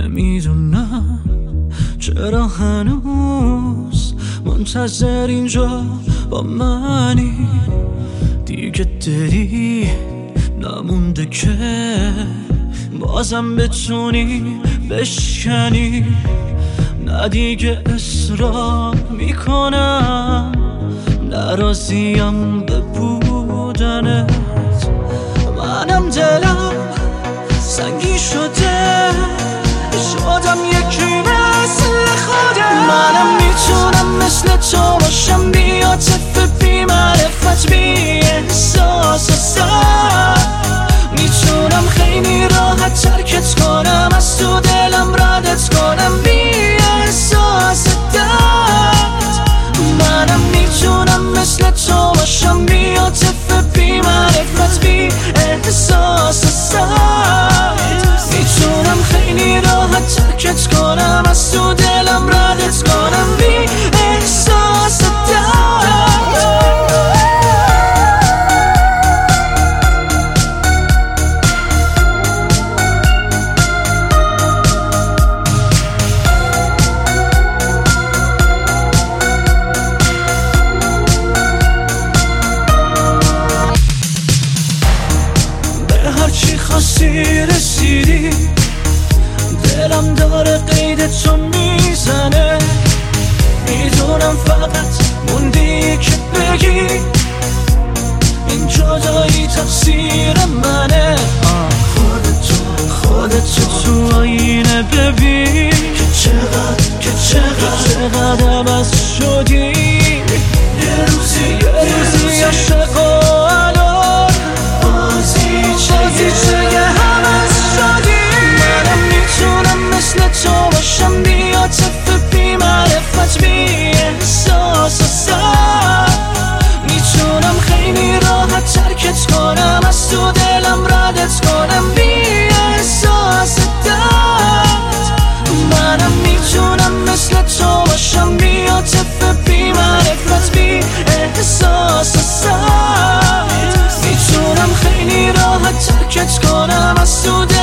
نمیدونم چرا هنوز منتظر اینجا با منی. دیگه دلی نمونده که بازم بتونی بشکنی. نه دیگه اصرار میکنم، نراضیم به بودنت. منم دلم سنگی شده، شدم یکی مثل خودم. منم میتونم مثل تو باشم، بی عاطفه، بی معرفت، بی احساس و سر. میتونم خیلی راحت ترکت کنم، از تو دلم ردت کنم، بی احساس درد. منم میتونم مثل تو باشم، بی عاطفه، بی معرفت، بی احساس سرد. میتونم خیلی راحت ترکت کنم، از تو دلم ردت کنم، بی احساس درد. هرچی خواستی رسیدی، دلم داره قید تو میزنه. میدونم فقط موندی که بگی این جدایی تقصیر منه. خودتو تو آینه ببین که چقدر عوض شدی. یه روزی عاشق و الان بازی چه عوض شدی. منم میتونم مثل تو باشم، بی عاطفه، بی معرفت، بی احساس سر. میتونم خیلی راحت ترکت کنم، از تو دلم ردت کنم، بی احساس درد. منم میتونم مثل تو باشم، بی عاطفه، بی معرفت، بی احساس سر. میتونم خیلی راحت ترکت کنم، از تو